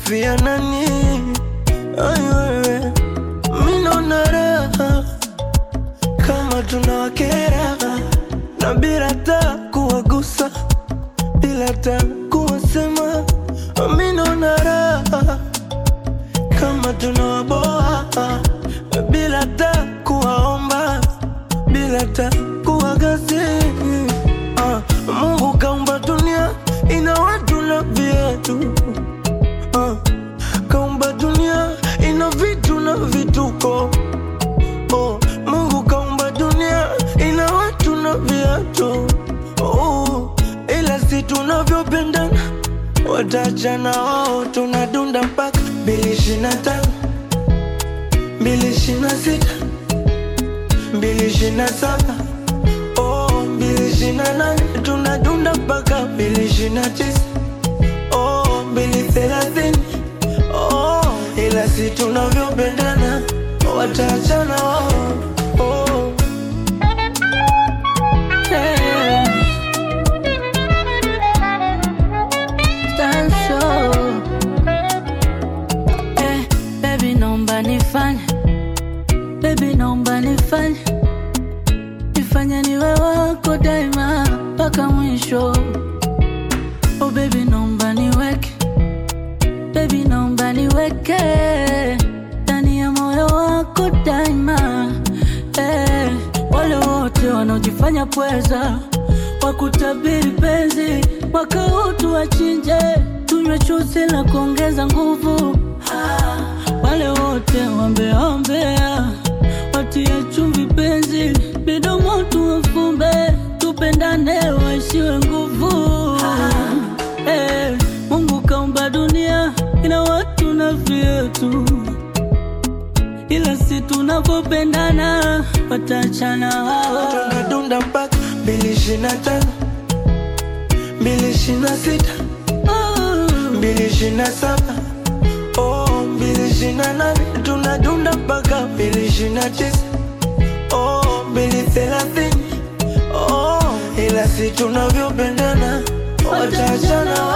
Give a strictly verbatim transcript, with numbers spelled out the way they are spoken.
kumhofia nani? Ay wewe, mimi naona raha kama tunawakera, na bila hata kuwagusa, bila hata kuwasema. Mimi naona raha kama tunawaboa, bila hata kuwaomba, bila hata kuwagasi. uh, Mungu kaumba dunia ina watu na viatu, uh, kaumba dunia ina vitu na vituko. oh, Mungu kaumba dunia ina watu na viatu. oh, Ila si tunavyopendana watachana wao. Tunadunda mpaka mbili ishirini na tano, mbili ishirini na sita, mbili ishirini na saba, oh, mbili ishirini na nane. Tunadunda mpaka mbili ishirini na tisa, oh, mbili thelathini. oh, Ila si tunavyopendana watachana wao. oh. Nifanye, baby naomba nifanye, nifanye niwe wako daima mpaka mwisho. Oh baby naomba niweke, baby naomba niweke ndani ya moyo wako daima. eh, Wale wote wanaojifanya pweza wakutabiri penzi, mwaka huu tuwachinje, tunywe chuzi la kuongeza nguvu. ah. Wale wote wambeombea watie chumvi penzi, midomo tuwafumbe, tupendane waishiwe nguvu. ah. eh, Mungu kaumba dunia ina watu na vyetu, ila si tunapopendana watachana wao. Tunadunda mpaka mbili ishirini na tano, mbili ishirini na sita, mbili ishirini na saba, oh, mbili ishirini na nane. Tunadunda mpaka mbili ishirini na tisa, oh, mbili thelathini. oh, Ila si tunavyopendana watachana.